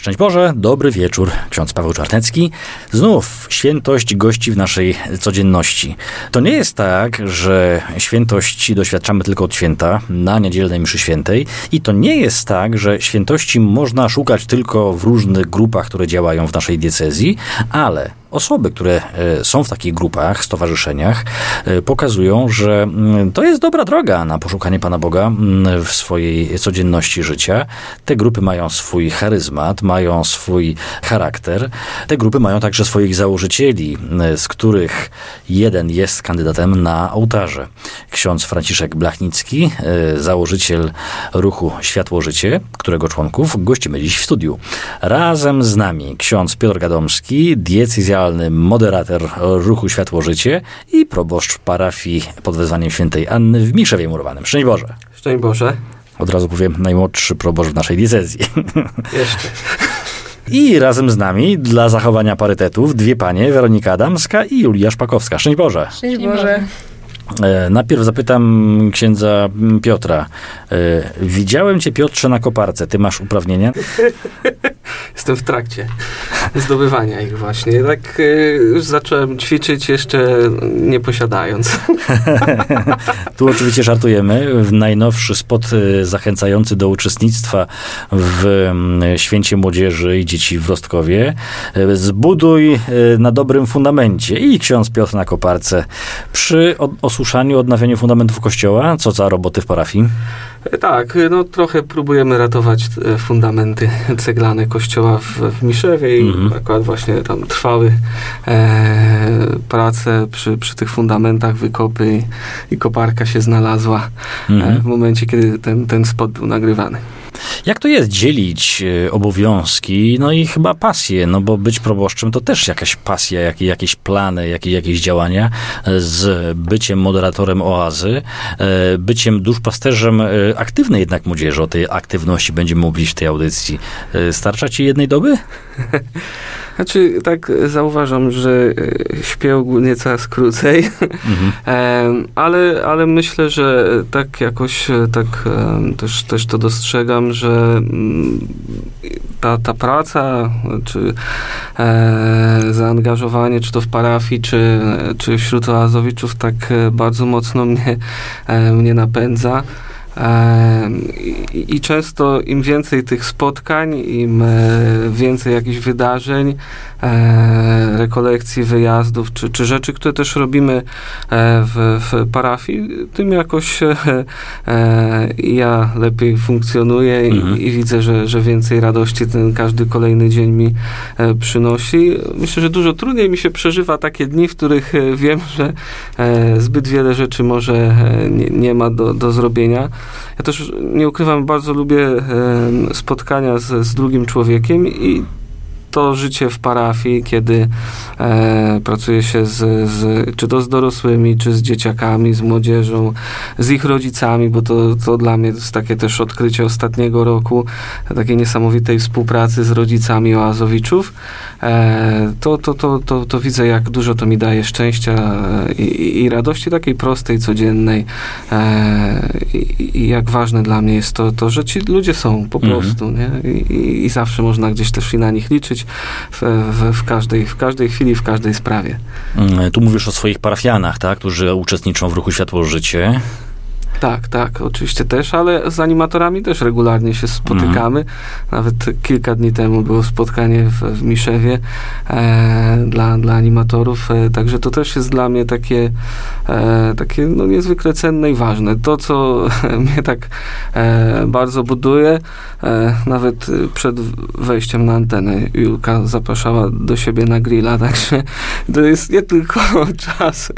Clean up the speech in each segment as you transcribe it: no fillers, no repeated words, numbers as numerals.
Szczęść Boże, dobry wieczór. Ksiądz Paweł Czarnecki. Znów świętość gości w naszej codzienności. To nie jest tak, że świętości doświadczamy tylko od święta na niedzielnej mszy świętej i to nie jest tak, że świętości można szukać tylko w różnych grupach, które działają w naszej diecezji, ale osoby, które są w takich grupach, stowarzyszeniach, pokazują, że to jest dobra droga na poszukanie Pana Boga w swojej codzienności życia. Te grupy mają swój charyzmat, mają swój charakter. Te grupy mają także swoich założycieli, z których jeden jest kandydatem na ołtarze. Ksiądz Franciszek Blachnicki, założyciel ruchu Światło-Życie, którego członków gościmy dziś w studiu. Razem z nami ksiądz Piotr Gadomski, diecezjalny moderator ruchu Światło-Życie i proboszcz parafii pod wezwaniem świętej Anny w Miszewie Murowanym. Szczęść Boże. Szczęść Boże. Od razu powiem, najmłodszy proboszcz w naszej diecezji. Jeszcze. I razem z nami, dla zachowania parytetów, dwie panie, Weronika Adamska i Julia Szpakowska. Szczęść Boże. Szczęść Boże. Najpierw zapytam księdza Piotra. Widziałem cię, Piotrze, na koparce. Ty masz uprawnienia? Jestem w trakcie zdobywania ich właśnie. Tak już zacząłem ćwiczyć, jeszcze nie posiadając. Tu oczywiście żartujemy. Najnowszy spot zachęcający do uczestnictwa w Święcie Młodzieży i Dzieci w Rostkowie. Zbuduj na dobrym fundamencie. I ksiądz Piotr na koparce. Przy osuszaniu, odnawianiu fundamentów kościoła. Co za roboty w parafii? Tak, no trochę próbujemy ratować fundamenty ceglane kościoła w Miszewie i akurat właśnie tam trwały prace przy tych fundamentach, wykopy i koparka się znalazła w momencie, kiedy ten spot był nagrywany. Jak to jest dzielić obowiązki, no i chyba pasję, no bo być proboszczem to też jakaś pasja, jakieś plany, jakieś działania z byciem moderatorem oazy, byciem duszpasterzem aktywnej jednak młodzieży. O tej aktywności będziemy mówić w tej audycji. Starcza ci jednej doby? Znaczy, tak zauważam, że śpię ogólnie coraz krócej, ale myślę, że tak jakoś też to dostrzegam, że ta praca, czy zaangażowanie, czy to w parafii, czy wśród oazowiczów tak bardzo mocno mnie napędza. I często im więcej tych spotkań, im więcej jakichś wydarzeń, rekolekcji, wyjazdów, czy rzeczy, które też robimy w parafii, tym jakoś ja lepiej funkcjonuję i widzę, że więcej radości ten każdy kolejny dzień mi przynosi. Myślę, że dużo trudniej mi się przeżywa takie dni, w których wiem, że zbyt wiele rzeczy może nie ma do zrobienia. Ja też, nie ukrywam, bardzo lubię spotkania z drugim człowiekiem i to życie w parafii, kiedy pracuje się czy to z dorosłymi, czy z dzieciakami, z młodzieżą, z ich rodzicami, bo to dla mnie to jest takie też odkrycie ostatniego roku, takiej niesamowitej współpracy z rodzicami oazowiczów. To widzę, jak dużo to mi daje szczęścia i radości takiej prostej, codziennej i jak ważne dla mnie jest to, że ci ludzie są po prostu, nie? I zawsze można gdzieś też i na nich liczyć w każdej chwili, w każdej sprawie. Tu mówisz o swoich parafianach, tak? Którzy uczestniczą w ruchu Światło-Życie. Tak, oczywiście też, ale z animatorami też regularnie się spotykamy. Nawet kilka dni temu było spotkanie w Miszewie dla animatorów, także to też jest dla mnie takie no, niezwykle cenne i ważne. To, co mnie tak bardzo buduje, nawet przed wejściem na antenę Julka zapraszała do siebie na grilla, także to jest nie tylko czas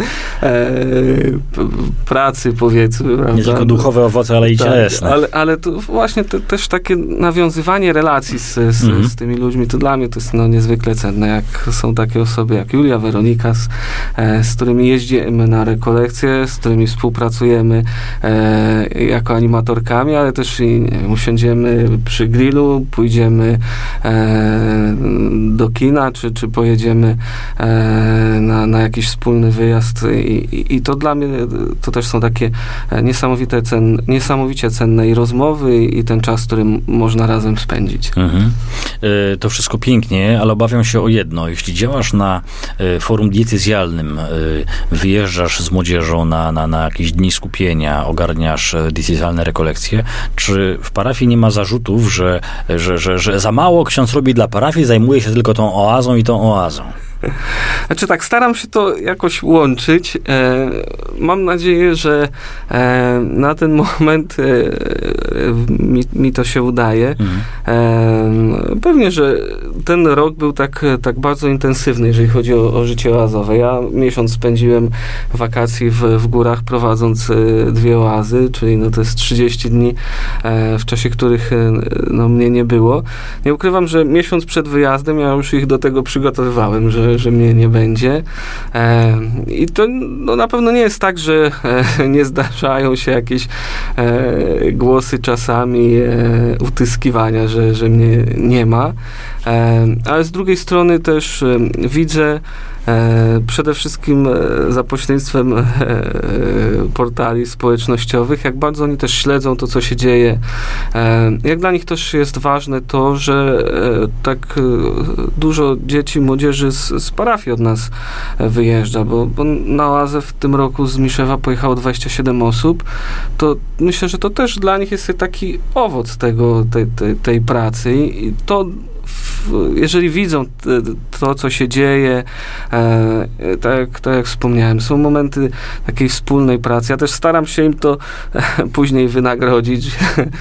pracy, powiedzmy, nie tylko duchowe owoce, ale i cielesne. Ale to właśnie też takie nawiązywanie relacji z tymi ludźmi, to dla mnie to jest niezwykle cenne, jak są takie osoby jak Julia, Weronika, z którymi jeździmy na rekolekcje, z którymi współpracujemy jako animatorkami, ale też i usiądziemy przy grillu, pójdziemy do kina, czy pojedziemy na jakiś wspólny wyjazd i to dla mnie to też są takie niesamowite niesamowicie cenne i rozmowy, i ten czas, który można razem spędzić. To wszystko pięknie, ale obawiam się o jedno. Jeśli działasz na forum diecezjalnym, wyjeżdżasz z młodzieżą na jakieś dni skupienia, ogarniasz diecezjalne rekolekcje, czy w parafii nie ma zarzutów, że za mało ksiądz robi dla parafii, zajmuje się tylko tą oazą i tą oazą? Znaczy tak, staram się to jakoś łączyć. Mam nadzieję, że na ten moment mi to się udaje. Pewnie, że ten rok był tak bardzo intensywny, jeżeli chodzi o życie oazowe. Ja miesiąc spędziłem wakacji w górach, prowadząc 2 oazy, czyli to jest 30 dni, w czasie których mnie nie było. Nie ukrywam, że miesiąc przed wyjazdem ja już ich do tego przygotowywałem, że mnie nie będzie. I to na pewno nie jest tak, że nie zdarzają się jakieś głosy czasami utyskiwania, że mnie nie ma. Ale z drugiej strony też widzę przede wszystkim za pośrednictwem portali społecznościowych, jak bardzo oni też śledzą to, co się dzieje. Jak dla nich też jest ważne to, że tak dużo dzieci, młodzieży z parafii od nas wyjeżdża, bo na oazę w tym roku z Miszewa pojechało 27 osób, to myślę, że to też dla nich jest taki owoc tej pracy i to jeżeli widzą to, co się dzieje, tak jak wspomniałem, są momenty takiej wspólnej pracy. Ja też staram się im to później wynagrodzić,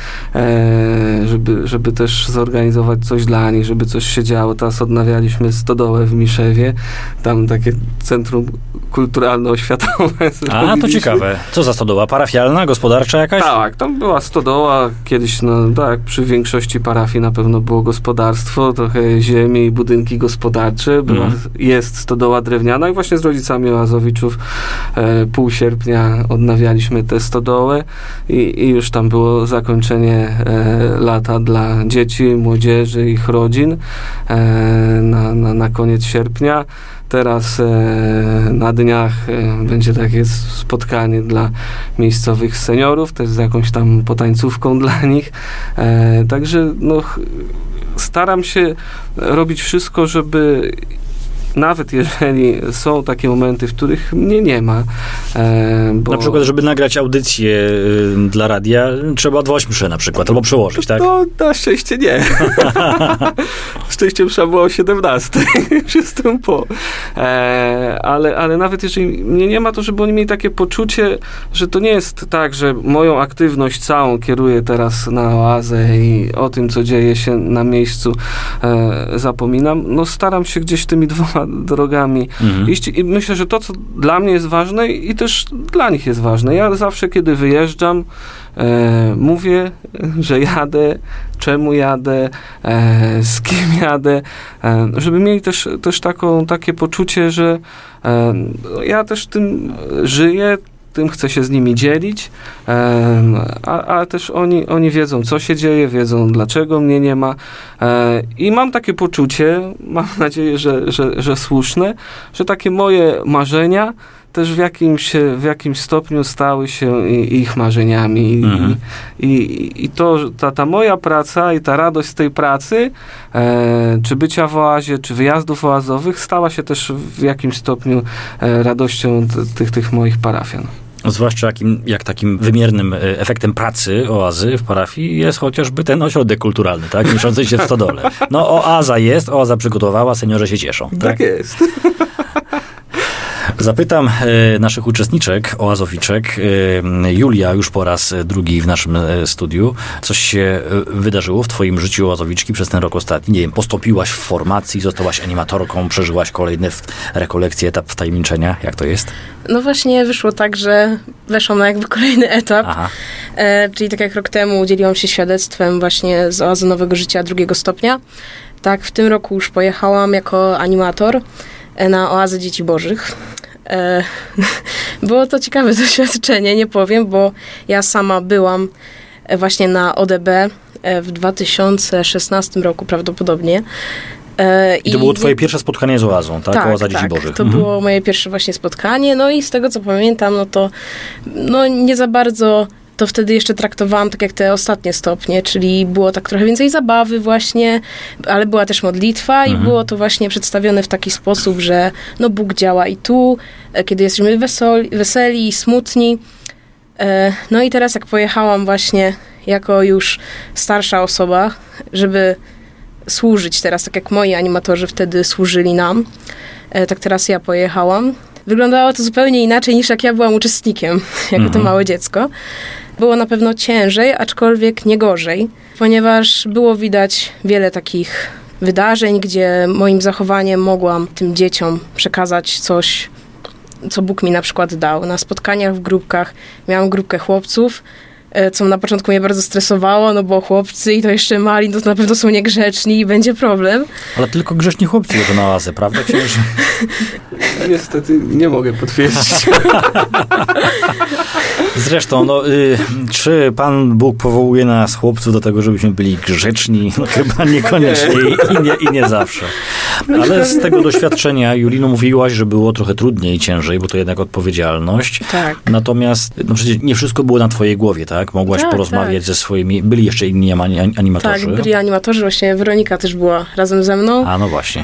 żeby też zorganizować coś dla nich, żeby coś się działo. Teraz odnawialiśmy stodołę w Miszewie, tam takie centrum kulturalno-oświatowe. A, to ciekawe. Co za stodoła? Parafialna, gospodarcza jakaś? Tak, tam była stodoła. Kiedyś, tak, przy większości parafii na pewno było gospodarstwo, trochę ziemi i budynki gospodarcze. Jest stodoła drewniana i właśnie z rodzicami oazowiczów pół sierpnia odnawialiśmy tę stodołę i już tam było zakończenie lata dla dzieci, młodzieży, ich rodzin na koniec sierpnia. Teraz na dniach będzie takie spotkanie dla miejscowych seniorów, też z jakąś tam potańcówką dla nich. Także staram się robić wszystko, żeby nawet jeżeli są takie momenty, w których mnie nie ma. Na przykład, żeby nagrać audycję dla radia, trzeba odwołać mszę na przykład, albo przełożyć, tak? No, na szczęście nie. Szczęście msza była o 17. Już jestem po. Ale nawet jeżeli mnie nie ma, to żeby oni mieli takie poczucie, że to nie jest tak, że moją aktywność całą kieruję teraz na oazę i o tym, co dzieje się na miejscu, zapominam. Staram się gdzieś tymi 2 drogami iść i myślę, że to, co dla mnie jest ważne i też dla nich jest ważne. Ja zawsze, kiedy wyjeżdżam, mówię, że jadę, czemu jadę, z kim jadę, żeby mieli też takie poczucie, że ja też tym żyję, tym chcę się z nimi dzielić, ale też oni wiedzą, co się dzieje, wiedzą, dlaczego mnie nie ma i mam takie poczucie, mam nadzieję, że słuszne, że takie moje marzenia też w jakimś stopniu stały się ich marzeniami. I to, ta moja praca i ta radość z tej pracy, czy bycia w oazie, czy wyjazdów oazowych, stała się też w jakimś stopniu radością tych moich parafian. Zwłaszcza jak takim wymiernym efektem pracy oazy w parafii jest chociażby ten ośrodek kulturalny, tak? Mieszczący się w stodole. Oaza jest, oaza przygotowała, seniorzy się cieszą. Tak jest. Zapytam naszych uczestniczek, oazowiczek. Julia już po raz drugi w naszym studiu. Coś się wydarzyło w twoim życiu oazowiczki przez ten rok ostatni? Nie wiem, postąpiłaś w formacji, zostałaś animatorką, przeżyłaś kolejny rekolekcję, etap wtajemniczenia. Jak to jest? No właśnie wyszło tak, że weszłam na jakby kolejny etap. Czyli tak jak rok temu udzieliłam się świadectwem właśnie z Oazy Nowego Życia 2. stopnia. Tak, w tym roku już pojechałam jako animator na Oazę Dzieci Bożych. Było to ciekawe doświadczenie, nie powiem, bo ja sama byłam właśnie na ODB w 2016 roku prawdopodobnie. I to było twoje pierwsze spotkanie z Oazą, tak? Oaza Dzieci Bożych. To było moje pierwsze właśnie spotkanie, no i z tego, co pamiętam, no to nie za bardzo to wtedy jeszcze traktowałam tak jak te ostatnie stopnie, czyli było tak trochę więcej zabawy właśnie, ale była też modlitwa i było to właśnie przedstawione w taki sposób, że Bóg działa i tu, kiedy jesteśmy weseli i smutni. No i teraz jak pojechałam właśnie jako już starsza osoba, żeby służyć teraz, tak jak moi animatorzy wtedy służyli nam, tak teraz ja pojechałam. Wyglądało to zupełnie inaczej niż jak ja byłam uczestnikiem, jako to małe dziecko. Było na pewno ciężej, aczkolwiek nie gorzej, ponieważ było widać wiele takich wydarzeń, gdzie moim zachowaniem mogłam tym dzieciom przekazać coś, co Bóg mi na przykład dał. Na spotkaniach w grupkach miałam grupkę chłopców, co na początku mnie bardzo stresowało, bo chłopcy i to jeszcze mali, to na pewno są niegrzeczni i będzie problem. Ale tylko grzeczni chłopcy jeżdżą na Oazę, prawda księży? Niestety nie mogę potwierdzić. Zresztą, czy Pan Bóg powołuje nas, chłopców, do tego, żebyśmy byli grzeczni? Chyba niekoniecznie i nie zawsze. Ale z tego doświadczenia, Julino, mówiłaś, że było trochę trudniej i ciężej, bo to jednak odpowiedzialność. Tak. Natomiast przecież nie wszystko było na twojej głowie, tak? Mogłaś porozmawiać ze swoimi... Byli jeszcze inni animatorzy? Tak, byli animatorzy. Właśnie Weronika też była razem ze mną. A, no właśnie.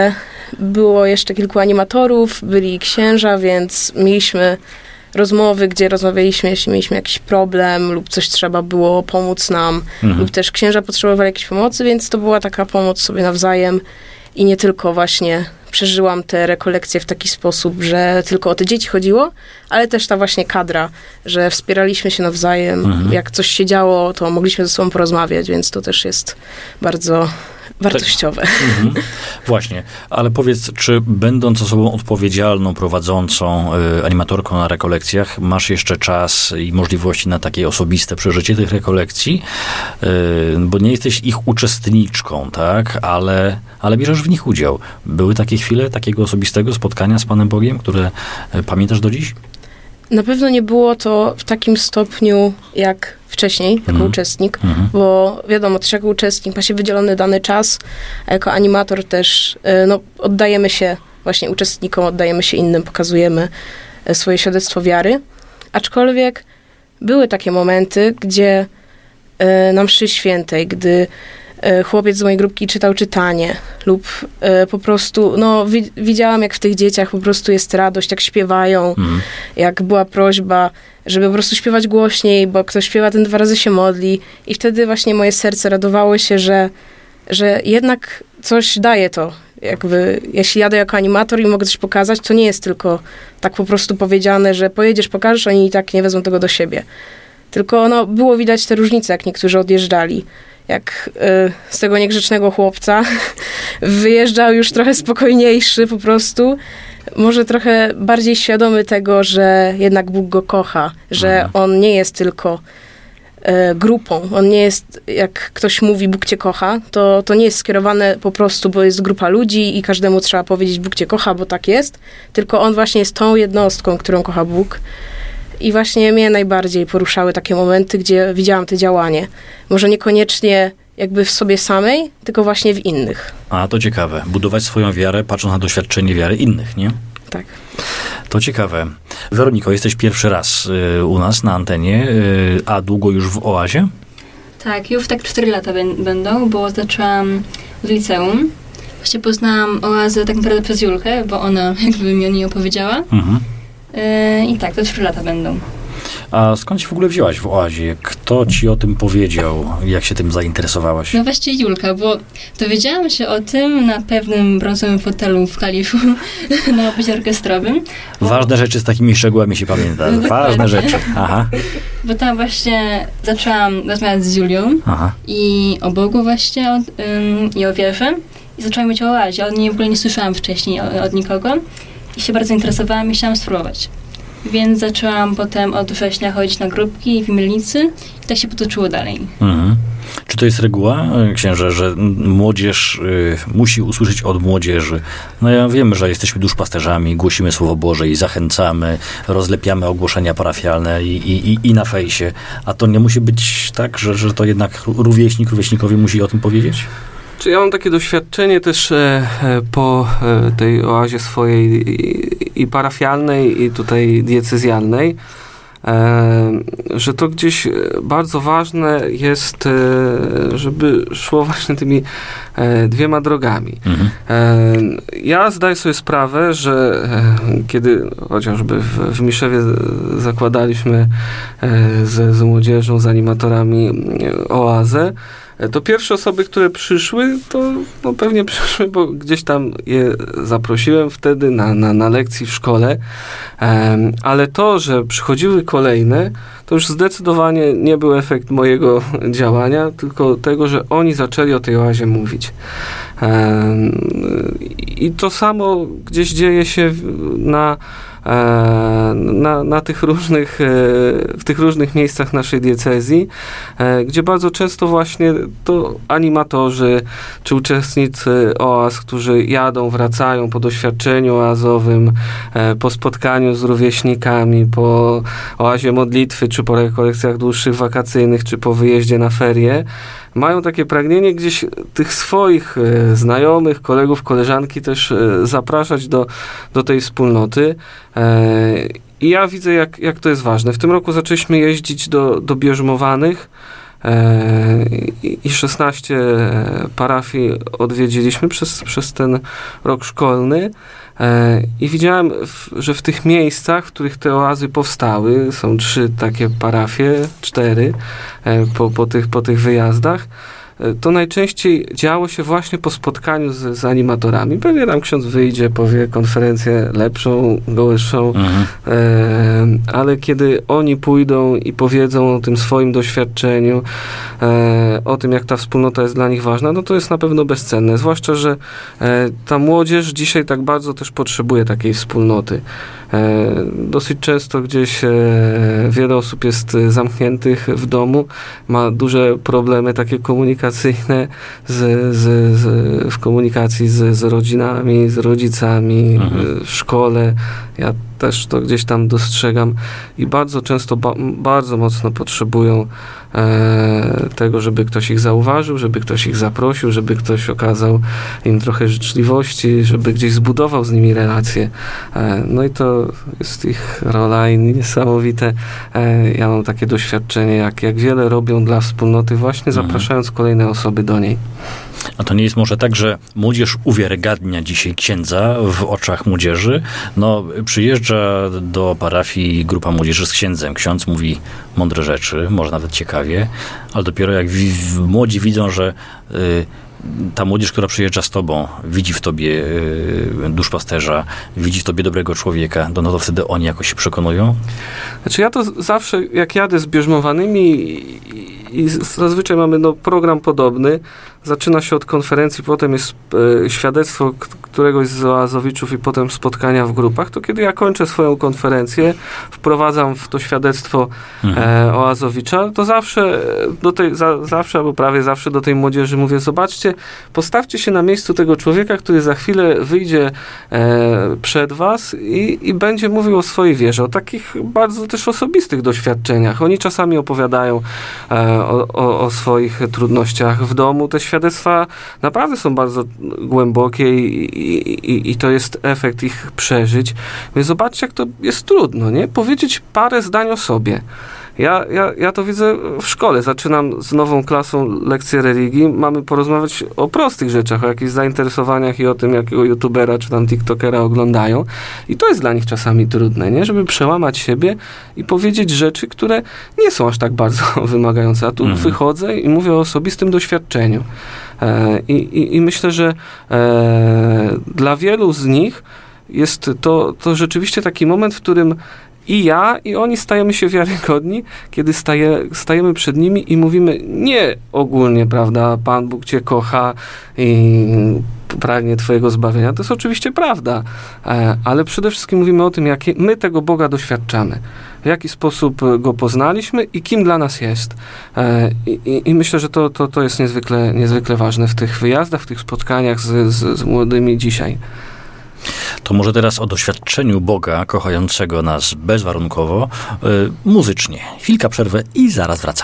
Było jeszcze kilku animatorów, byli księża, więc mieliśmy rozmowy, gdzie rozmawialiśmy, jeśli mieliśmy jakiś problem lub coś trzeba było pomóc nam, lub też księża potrzebowali jakiejś pomocy, więc to była taka pomoc sobie nawzajem i nie tylko właśnie przeżyłam te rekolekcje w taki sposób, że tylko o te dzieci chodziło, ale też ta właśnie kadra, że wspieraliśmy się nawzajem. Jak coś się działo, to mogliśmy ze sobą porozmawiać, więc to też jest bardzo wartościowe. Właśnie, ale powiedz, czy będąc osobą odpowiedzialną, prowadzącą, animatorką na rekolekcjach, masz jeszcze czas i możliwości na takie osobiste przeżycie tych rekolekcji? Bo nie jesteś ich uczestniczką, tak? Ale bierzesz w nich udział. Były takie chwile takiego osobistego spotkania z Panem Bogiem, które pamiętasz do dziś? Na pewno nie było to w takim stopniu jak wcześniej, jako uczestnik, bo wiadomo, też jako uczestnik ma się wydzielony dany czas, a jako animator też oddajemy się właśnie uczestnikom, oddajemy się innym, pokazujemy swoje świadectwo wiary. Aczkolwiek były takie momenty, gdzie na mszy świętej, gdy chłopiec z mojej grupki czytał czytanie lub po prostu, widziałam, jak w tych dzieciach po prostu jest radość, jak śpiewają, jak była prośba, żeby po prostu śpiewać głośniej, bo kto śpiewa, ten 2 razy się modli i wtedy właśnie moje serce radowało się, że jednak coś daje to. Jakby, jeśli jadę jako animator i mogę coś pokazać, to nie jest tylko tak po prostu powiedziane, że pojedziesz, pokażesz, oni i tak nie wezmą tego do siebie. Tylko było widać te różnice, jak niektórzy odjeżdżali. Jak z tego niegrzecznego chłopca wyjeżdżał już trochę spokojniejszy po prostu, może trochę bardziej świadomy tego, że jednak Bóg go kocha, że on nie jest tylko grupą, on nie jest, jak ktoś mówi Bóg cię kocha, to nie jest skierowane po prostu, bo jest grupa ludzi i każdemu trzeba powiedzieć Bóg cię kocha, bo tak jest, tylko on właśnie jest tą jednostką, którą kocha Bóg. I właśnie mnie najbardziej poruszały takie momenty, gdzie widziałam to działanie. Może niekoniecznie jakby w sobie samej, tylko właśnie w innych. A, to ciekawe. Budować swoją wiarę, patrząc na doświadczenie wiary innych, nie? Tak. To ciekawe. Weroniko, jesteś pierwszy raz u nas na antenie, a długo już w Oazie? Tak, już tak 4 lata będą, bo zaczęłam od liceum. Właśnie poznałam Oazę tak naprawdę przez Julkę, bo ona jakby mi o niej opowiedziała. I tak, to 3 lata będą. A skąd się w ogóle wzięłaś w Oazie? Kto ci o tym powiedział? Jak się tym zainteresowałaś? No właśnie Julka, bo dowiedziałam się o tym na pewnym brązowym fotelu w Kaliszu na obozie orkiestrowym. Ważne rzeczy z takimi szczegółami się pamięta. No, ważne rzeczy. Aha. Bo tam właśnie zaczęłam rozmawiać z Julią i o Bogu właśnie i o wierze. I zaczęłam mówić o Oazie. O niej w ogóle nie słyszałam wcześniej od nikogo. I się bardzo interesowałam i chciałam spróbować. Więc zaczęłam potem od września chodzić na grupki w Mielnicy i tak się potoczyło dalej. Czy to jest reguła, księże, że młodzież musi usłyszeć od młodzieży? No ja wiemy, że jesteśmy duszpasterzami, głosimy Słowo Boże i zachęcamy, rozlepiamy ogłoszenia parafialne i na fejsie. A to nie musi być tak, że to jednak rówieśnik rówieśnikowi musi o tym powiedzieć? Czy ja mam takie doświadczenie też po tej oazie swojej i parafialnej, i tutaj diecezjalnej, że to gdzieś bardzo ważne jest, żeby szło właśnie tymi dwiema drogami. Ja zdaję sobie sprawę, że kiedy chociażby w Miszewie zakładaliśmy z młodzieżą, z animatorami oazę, to pierwsze osoby, które przyszły, to no pewnie przyszły, bo gdzieś tam je zaprosiłem wtedy na lekcji w szkole, ale to, że przychodziły kolejne, to już zdecydowanie nie był efekt mojego działania, tylko tego, że oni zaczęli o tej oazie mówić. I to samo gdzieś dzieje się na tych różnych, w tych różnych miejscach naszej diecezji, gdzie bardzo często właśnie to animatorzy czy uczestnicy oaz, którzy jadą, wracają po doświadczeniu oazowym, po spotkaniu z rówieśnikami, po oazie modlitwy, czy po rekolekcjach dłuższych wakacyjnych, czy po wyjeździe na ferie, mają takie pragnienie gdzieś tych swoich znajomych, kolegów, koleżanki też zapraszać do tej wspólnoty. I ja widzę, jak to jest ważne. W tym roku zaczęliśmy jeździć do bierzmowanych i 16 parafii odwiedziliśmy przez ten rok szkolny. I widziałem, że w tych miejscach, w których te oazy powstały, są 3 takie parafie, 4 po tych wyjazdach, to najczęściej działo się właśnie po spotkaniu z animatorami. Pewnie tam ksiądz wyjdzie, powie konferencję lepszą, gołębszą, ale kiedy oni pójdą i powiedzą o tym swoim doświadczeniu, o tym, jak ta wspólnota jest dla nich ważna, no to jest na pewno bezcenne. Zwłaszcza, że ta młodzież dzisiaj tak bardzo też potrzebuje takiej wspólnoty. Dosyć często gdzieś wiele osób jest zamkniętych w domu, ma duże problemy takie komunikacyjne w komunikacji z rodzinami, z rodzicami, w szkole. Ja też to gdzieś tam dostrzegam i bardzo często, bardzo mocno potrzebują tego, żeby ktoś ich zauważył, żeby ktoś ich zaprosił, żeby ktoś okazał im trochę życzliwości, żeby gdzieś zbudował z nimi relacje. No i to jest ich rola i niesamowite. Ja mam takie doświadczenie, jak wiele robią dla wspólnoty, właśnie zapraszając kolejne osoby do niej. A to nie jest może tak, że młodzież uwiarygadnia dzisiaj księdza w oczach młodzieży? No, przyjeżdża do parafii grupa młodzieży z księdzem. Ksiądz mówi mądre rzeczy, może nawet ciekawie, ale dopiero jak młodzi widzą, że ta młodzież, która przyjeżdża z tobą, widzi w tobie duszpasterza, widzi w tobie dobrego człowieka, no to wtedy oni jakoś się przekonują? Znaczy ja to zawsze, jak jadę z bierzmowanymi i zazwyczaj mamy program podobny, zaczyna się od konferencji, potem jest świadectwo któregoś z oazowiczów i potem spotkania w grupach, to kiedy ja kończę swoją konferencję, wprowadzam w to świadectwo oazowicza, to zawsze albo prawie zawsze do tej młodzieży mówię, zobaczcie, postawcie się na miejscu tego człowieka, który za chwilę wyjdzie przed was i będzie mówił o swojej wierze, o takich bardzo też osobistych doświadczeniach. Oni czasami opowiadają o swoich trudnościach w domu. Te świadectwa naprawdę są bardzo głębokie i to jest efekt ich przeżyć. Więc zobaczcie, jak to jest trudno, nie? Powiedzieć parę zdań o sobie. Ja to widzę w szkole. Zaczynam z nową klasą lekcję religii. Mamy porozmawiać o prostych rzeczach, o jakichś zainteresowaniach i o tym, jakiego youtubera czy tam tiktokera oglądają. I to jest dla nich czasami trudne, nie? Żeby przełamać siebie i powiedzieć rzeczy, które nie są aż tak bardzo wymagające. A tu wychodzę i mówię o osobistym doświadczeniu. I myślę, że dla wielu z nich jest to rzeczywiście taki moment, w którym i ja, i oni stajemy się wiarygodni, kiedy stajemy przed nimi i mówimy nie ogólnie, prawda, Pan Bóg cię kocha i pragnie twojego zbawienia. To jest oczywiście prawda, ale przede wszystkim mówimy o tym, jak my tego Boga doświadczamy, w jaki sposób Go poznaliśmy i kim dla nas jest. I myślę, że to jest niezwykle ważne w tych wyjazdach, w tych spotkaniach z młodymi dzisiaj. To może teraz o doświadczeniu Boga kochającego nas bezwarunkowo, muzycznie. Chwilka przerwy i zaraz wracamy.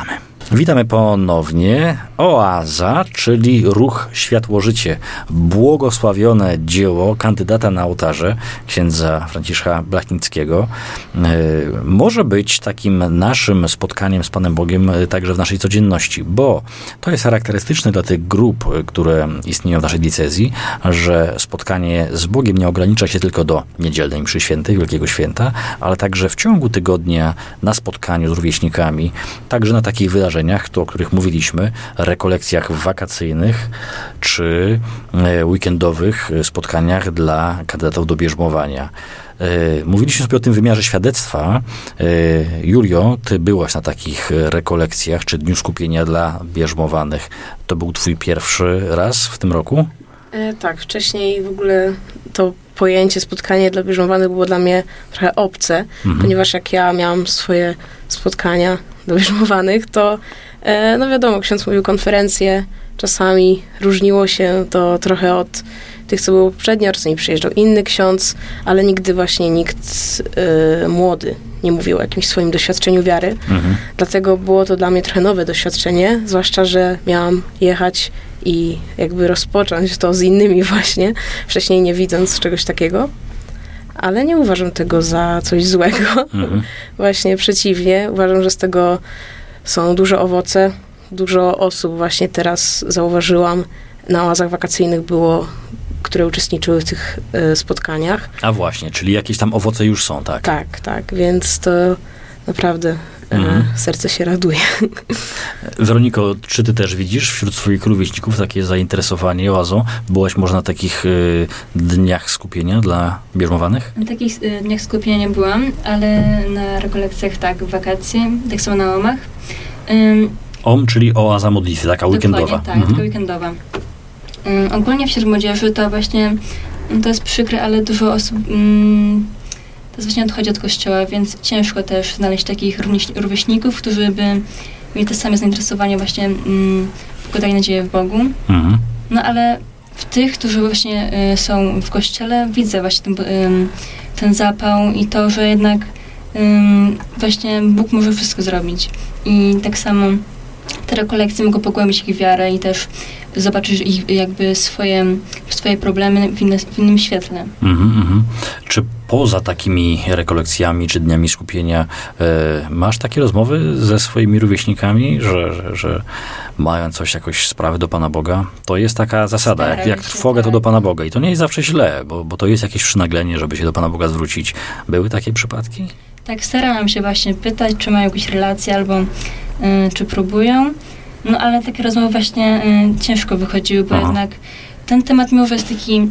Witamy ponownie. Oaza, czyli ruch Światło-Życie. Błogosławione dzieło kandydata na ołtarze, księdza Franciszka Blachnickiego, może być takim naszym spotkaniem z Panem Bogiem także w naszej codzienności, bo to jest charakterystyczne dla tych grup, które istnieją w naszej diecezji, że spotkanie z Bogiem nie ogranicza się tylko do niedzielnej mszy świętej, Wielkiego Święta, ale także w ciągu tygodnia na spotkaniu z rówieśnikami, także na takich wydarzeniach, o których mówiliśmy, rekolekcjach wakacyjnych czy weekendowych spotkaniach dla kandydatów do bierzmowania. Mówiliśmy sobie o tym wymiarze świadectwa. Julio, ty byłaś na takich rekolekcjach czy Dniu Skupienia dla bierzmowanych. To był twój pierwszy raz w tym roku? Tak, wcześniej w ogóle to pojęcie spotkanie dla bierzmowanych było dla mnie trochę obce, ponieważ jak ja miałam swoje spotkania dla bierzmowanych, to no wiadomo, ksiądz mówił konferencje, czasami różniło się to trochę od tych, co było poprzednio, czasami przyjeżdżał inny ksiądz, ale nigdy właśnie nikt młody nie mówił o jakimś swoim doświadczeniu wiary. Dlatego było to dla mnie trochę nowe doświadczenie, zwłaszcza, że miałam jechać i jakby rozpocząć to z innymi właśnie, wcześniej nie widząc czegoś takiego. Ale nie uważam tego za coś złego. Właśnie przeciwnie. Uważam, że z tego są duże owoce. Dużo osób właśnie teraz zauważyłam na oazach wakacyjnych było, które uczestniczyły w tych spotkaniach. A właśnie, czyli jakieś tam owoce już są, tak? Tak, więc to naprawdę serce się raduje. Weroniko, czy ty też widzisz wśród swoich rówieśników takie zainteresowanie oazą? Byłaś może na takich dniach skupienia dla bierzmowanych? Na takich dniach skupienia nie byłam, ale na rekolekcjach tak, w wakacje, tak samo na OM-ach. OM, czyli oaza modlitwy, taka weekendowa. Tak, taka weekendowa. Ogólnie wśród młodzieży to właśnie, to jest przykre, ale dużo osób to właśnie odchodzi od kościoła, więc ciężko też znaleźć takich rówieśników, którzy by mieli te same zainteresowanie właśnie pokładali nadzieję w Bogu. No ale w tych, którzy właśnie są w kościele, widzę właśnie ten zapał i to, że jednak właśnie Bóg może wszystko zrobić. I tak samo te rekolekcje mogą pogłębić ich wiarę i też zobaczyć ich jakby swoje problemy w innym świetle. Czy poza takimi rekolekcjami czy dniami skupienia masz takie rozmowy ze swoimi rówieśnikami, że mają jakoś sprawę do Pana Boga? To jest taka zasada, jak trwoga to do Pana Boga. I to nie jest zawsze źle, bo to jest jakieś przynaglenie, żeby się do Pana Boga zwrócić. Były takie przypadki? Tak, starałam się właśnie pytać, czy mają jakieś relacje albo czy próbują. No ale takie rozmowy właśnie ciężko wychodziły, bo jednak ten temat, mimo że jest taki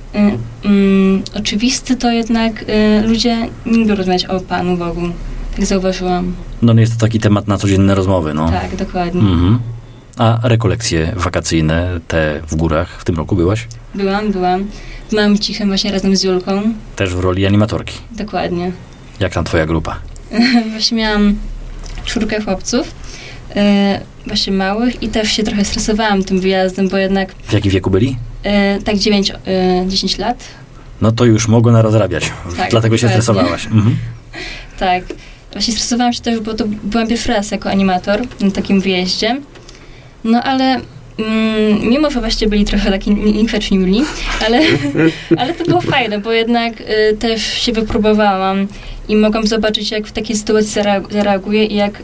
oczywisty, to jednak ludzie nie lubią rozmawiać o Panu Bogu. Tak zauważyłam. No nie jest to taki temat na codzienne rozmowy, no. Tak, dokładnie. A rekolekcje wakacyjne, te w górach, w tym roku byłaś? Byłam. W Małym Cichym właśnie razem z Julką. Też w roli animatorki? Dokładnie. Jak tam twoja grupa? Właśnie miałam 4 chłopców, właśnie małych i też się trochę stresowałam tym wyjazdem, bo jednak... W jakim wieku byli? Tak 10 lat. No to już mogą rozrabiać, tak, dlatego się stresowałaś. Tak. Właśnie stresowałam się też, bo to byłam pierwszy raz jako animator na takim wyjeździe. No ale mimo, że właśnie byli trochę taki niegrzeczni mili, ale to było fajne, bo jednak też się wypróbowałam i mogłam zobaczyć, jak w takiej sytuacji zareaguję i jak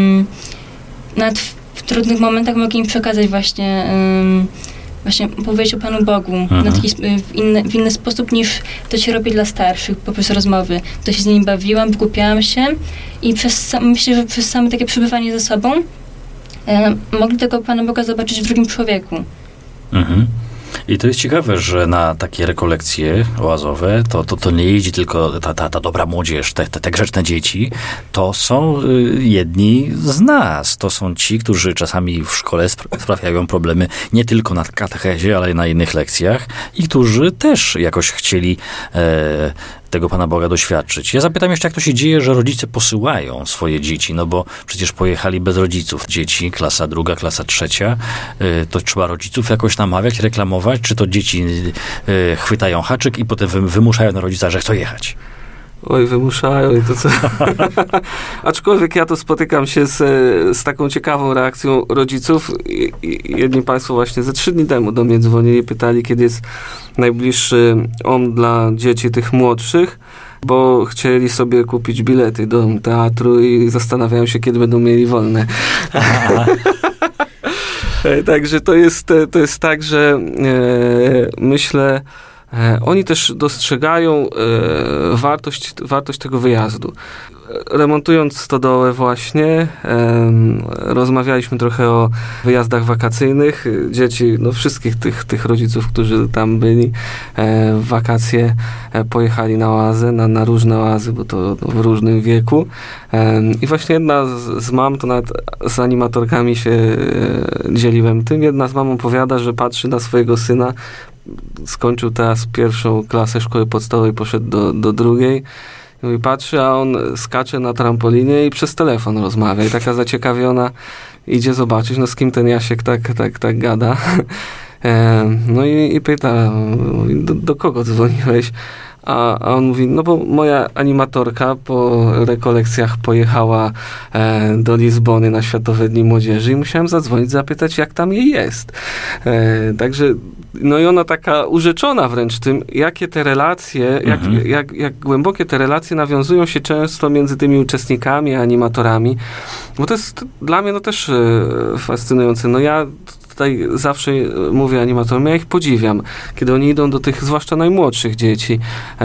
nawet w trudnych momentach mogę im przekazać właśnie powiedzieć o Panu Bogu na taki, w inny sposób niż to się robi dla starszych, poprzez rozmowy. To się z nimi bawiłam, wgłupiałam się i myślę, że przez same takie przebywanie ze sobą mogli tego Pana Boga zobaczyć w drugim człowieku. I to jest ciekawe, że na takie rekolekcje oazowe to nie jeździ tylko ta dobra młodzież, te grzeczne dzieci. To są jedni z nas. To są ci, którzy czasami w szkole sprawiają problemy nie tylko na katechezie, ale i na innych lekcjach i którzy też jakoś chcieli tego Pana Boga doświadczyć. Ja zapytam jeszcze, jak to się dzieje, że rodzice posyłają swoje dzieci, no bo przecież pojechali bez rodziców. Dzieci, klasa 2, klasa 3, to trzeba rodziców jakoś namawiać, reklamować, czy to dzieci chwytają haczyk i potem wymuszają na rodzicach, że chcą jechać? Oj, wymuszają i to co... Aczkolwiek ja to spotykam się z taką ciekawą reakcją rodziców. Jedni państwo właśnie ze 3 dni temu do mnie dzwonili, pytali, kiedy jest najbliższy OM dla dzieci tych młodszych, bo chcieli sobie kupić bilety do teatru i zastanawiają się, kiedy będą mieli wolne. Także to jest tak, że myślę, oni też dostrzegają wartość tego wyjazdu. Remontując stodołę właśnie, rozmawialiśmy trochę o wyjazdach wakacyjnych. Dzieci, wszystkich tych rodziców, którzy tam byli w wakacje, pojechali na oazę, na różne oazy, bo to w różnym wieku. I właśnie jedna z mam, to nawet z animatorkami się dzieliłem tym, jedna z mam opowiada, że patrzy na swojego syna, skończył teraz 1. klasę szkoły podstawowej, poszedł do 2. I patrzy, a on skacze na trampolinie i przez telefon rozmawia. I taka zaciekawiona idzie zobaczyć, z kim ten Jasiek tak gada. No i pyta, do kogo dzwoniłeś? A on mówi, bo moja animatorka po rekolekcjach pojechała do Lizbony na Światowe Dni Młodzieży i musiałem zadzwonić, zapytać, jak tam jej jest. Także, i ona taka urzeczona wręcz tym, jakie te relacje, jak głębokie te relacje nawiązują się często między tymi uczestnikami a animatorami. Bo to jest dla mnie też fascynujące. Ja tutaj zawsze mówię animatorom, ja ich podziwiam, kiedy oni idą do tych, zwłaszcza najmłodszych dzieci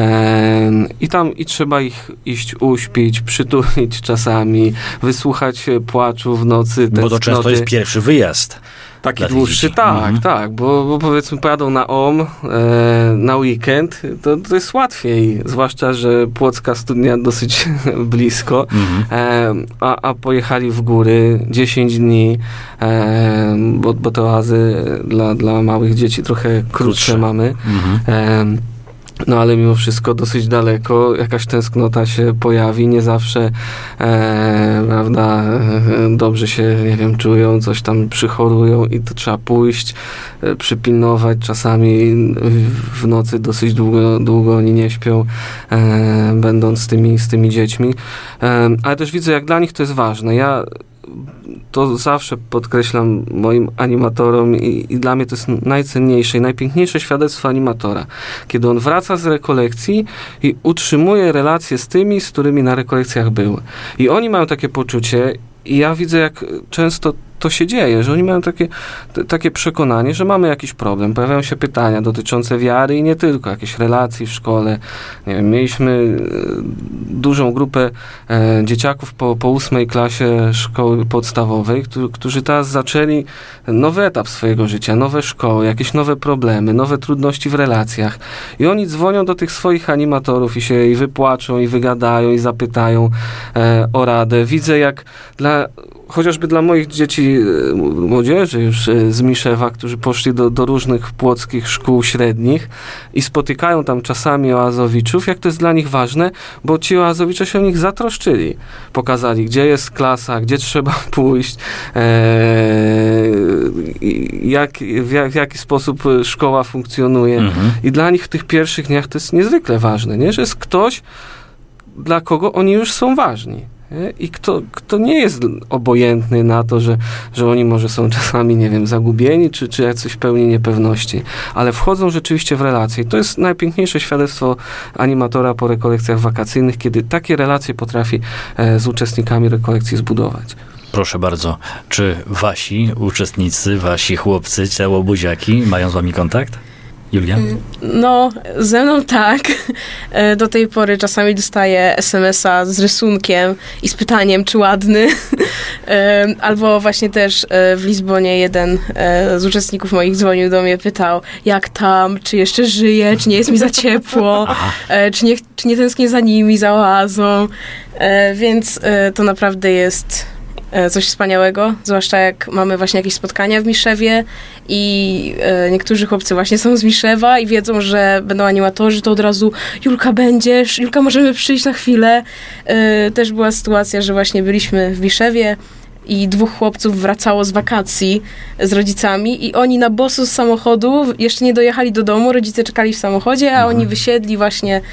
i trzeba ich iść uśpić, przytulić czasami, wysłuchać płaczu w nocy. Bo to często jest pierwszy wyjazd. Taki dłuższy, tak, bo powiedzmy pojadą na OM na weekend, to jest łatwiej, zwłaszcza, że Płocka studnia dosyć blisko, a pojechali w góry 10 dni, bo te oazy dla małych dzieci trochę krótsze mamy. Ale mimo wszystko dosyć daleko, jakaś tęsknota się pojawi, nie zawsze prawda, dobrze się, czują, coś tam przychorują i to trzeba pójść, przypilnować, czasami w nocy dosyć długo oni nie śpią, będąc z tymi dziećmi, ale też widzę, jak dla nich to jest ważne. Ja to zawsze podkreślam moim animatorom i dla mnie to jest najcenniejsze i najpiękniejsze świadectwo animatora. Kiedy on wraca z rekolekcji i utrzymuje relacje z tymi, z którymi na rekolekcjach był. I oni mają takie poczucie i ja widzę, jak często to się dzieje, że oni mają takie przekonanie, że mamy jakiś problem. Pojawiają się pytania dotyczące wiary i nie tylko, jakieś relacji w szkole. Mieliśmy dużą grupę dzieciaków po 8 klasie szkoły podstawowej, którzy teraz zaczęli nowy etap swojego życia, nowe szkoły, jakieś nowe problemy, nowe trudności w relacjach. I oni dzwonią do tych swoich animatorów i się wypłaczą, i wygadają, i zapytają o radę. Widzę, jak chociażby dla moich dzieci, młodzieży już z Miszewa, którzy poszli do różnych płockich szkół średnich i spotykają tam czasami oazowiczów, jak to jest dla nich ważne, bo ci oazowicze się o nich zatroszczyli. Pokazali, gdzie jest klasa, gdzie trzeba pójść, w jaki sposób szkoła funkcjonuje. I dla nich w tych pierwszych dniach to jest niezwykle ważne, nie? Że jest ktoś, dla kogo oni już są ważni. I kto nie jest obojętny na to, że oni może są czasami, zagubieni, czy jacyś w pełni niepewności, ale wchodzą rzeczywiście w relacje. I to jest najpiękniejsze świadectwo animatora po rekolekcjach wakacyjnych, kiedy takie relacje potrafi z uczestnikami rekolekcji zbudować. Proszę bardzo, czy wasi uczestnicy, wasi chłopcy, te łobuziaki mają z wami kontakt? Julia? Ze mną tak. Do tej pory czasami dostaję SMS-a z rysunkiem i z pytaniem, czy ładny. Albo właśnie też w Lizbonie jeden z uczestników moich dzwonił do mnie, pytał, jak tam, czy jeszcze żyję, czy nie jest mi za ciepło, czy nie tęsknię za nimi, za oazą. Więc to naprawdę jest coś wspaniałego, zwłaszcza jak mamy właśnie jakieś spotkania w Miszewie i niektórzy chłopcy właśnie są z Miszewa i wiedzą, że będą animatorzy, to od razu Julka będziesz, Julka możemy przyjść na chwilę. Też była sytuacja, że właśnie byliśmy w Miszewie i 2 chłopców wracało z wakacji z rodzicami i oni na boso z samochodu jeszcze nie dojechali do domu, rodzice czekali w samochodzie, a oni wysiedli właśnie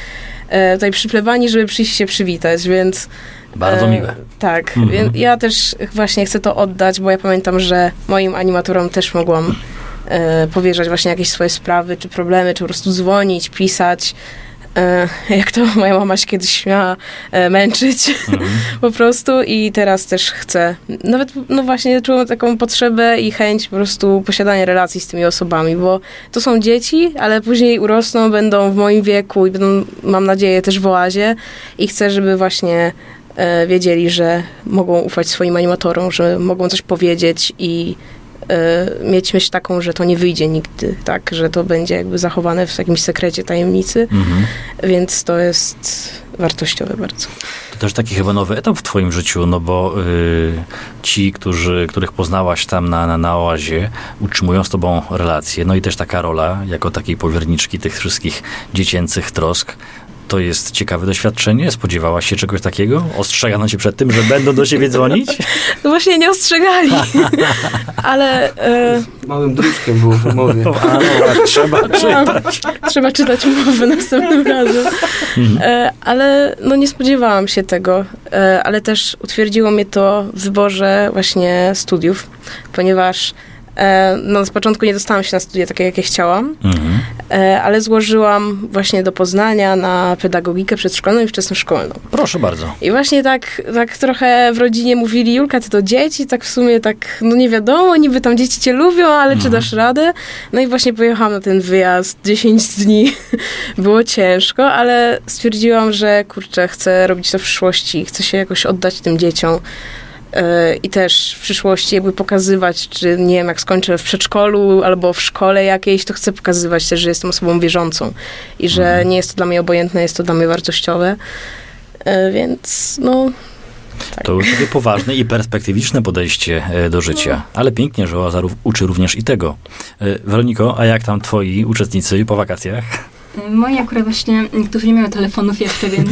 tutaj przyplebani, żeby przyjść się przywitać, więc... Bardzo miłe. Tak, więc ja też właśnie chcę to oddać, bo ja pamiętam, że moim animatorom też mogłam powierzać właśnie jakieś swoje sprawy, czy problemy, czy po prostu dzwonić, pisać. Jak to moja mama się kiedyś śmiała, męczyć po prostu i teraz też chcę. Nawet, no właśnie, czułam taką potrzebę i chęć po prostu posiadania relacji z tymi osobami, bo to są dzieci, ale później urosną, będą w moim wieku i będą, mam nadzieję, też w oazie i chcę, żeby właśnie wiedzieli, że mogą ufać swoim animatorom, że mogą coś powiedzieć i mieć myśl taką, że to nie wyjdzie nigdy, tak, że to będzie jakby zachowane w jakimś sekrecie, tajemnicy, więc to jest wartościowe bardzo. To też taki chyba nowy etap w twoim życiu, no bo ci, których poznałaś tam na oazie, utrzymują z tobą relacje, no i też taka rola, jako takiej powierniczki tych wszystkich dziecięcych trosk. To jest ciekawe doświadczenie? Spodziewałaś się czegoś takiego? Ostrzegano cię przed tym, że będą do siebie dzwonić? No właśnie nie ostrzegali, ale... Małym druczkiem było w umowie. Trzeba czytać. Trzeba czytać umowę następnym razem. Ale no nie spodziewałam się tego, ale też utwierdziło mnie to w wyborze właśnie studiów, ponieważ no, z początku nie dostałam się na studia takie, jakie chciałam, ale złożyłam właśnie do Poznania na pedagogikę przedszkolną i wczesnoszkolną. Proszę bardzo. I właśnie tak trochę w rodzinie mówili, Julka, ty to dzieci, tak w sumie tak, no nie wiadomo, niby tam dzieci cię lubią, ale czy dasz radę? No i właśnie pojechałam na ten wyjazd, 10 dni. Było ciężko, ale stwierdziłam, że kurczę, chcę robić to w przyszłości, chcę się jakoś oddać tym dzieciom. I też w przyszłości jakby pokazywać, czy nie wiem, jak skończę w przedszkolu albo w szkole jakiejś, to chcę pokazywać też, że jestem osobą wierzącą i że nie jest to dla mnie obojętne, jest to dla mnie wartościowe. Więc no... Tak. To już takie poważne i perspektywiczne podejście do życia. Ale pięknie, że oaza uczy również i tego. Weroniko, a jak tam twoi uczestnicy po wakacjach? Moi akurat właśnie, niektórzy nie mają telefonów jeszcze, więc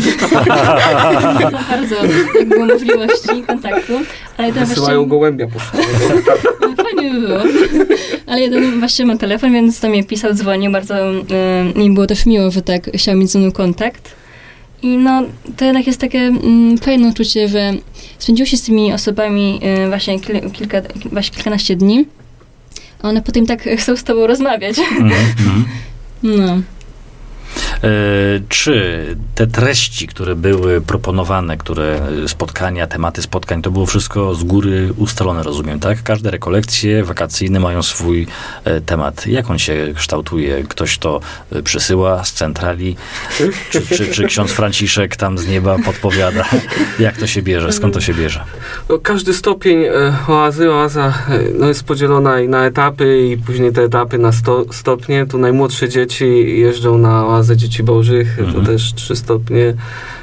bardzo jak było możliwości kontaktu. Ale wysyłają właśnie... gołębia pocztowego. Fajnie by było. Ale jeden właśnie ma telefon, więc do mnie pisał, dzwonił. Bardzo mi było też miło, że tak chciał mieć ze mną kontakt. I no, to jednak jest takie fajne uczucie, że spędziło się z tymi osobami właśnie kilkanaście dni, a one potem tak chcą z tobą rozmawiać. No. Czy te treści, które były proponowane, spotkania, tematy spotkań, to było wszystko z góry ustalone, rozumiem, tak? Każde rekolekcje wakacyjne mają swój temat. Jak on się kształtuje? Ktoś to przysyła z centrali? Czy ksiądz Franciszek tam z nieba podpowiada? Jak to się bierze? Skąd to się bierze? No, każdy stopień oaza no, jest podzielona i na etapy i później te etapy na stopnie. Tu najmłodsze dzieci jeżdżą na oazę Dzieci Bożych, to też 3 stopnie,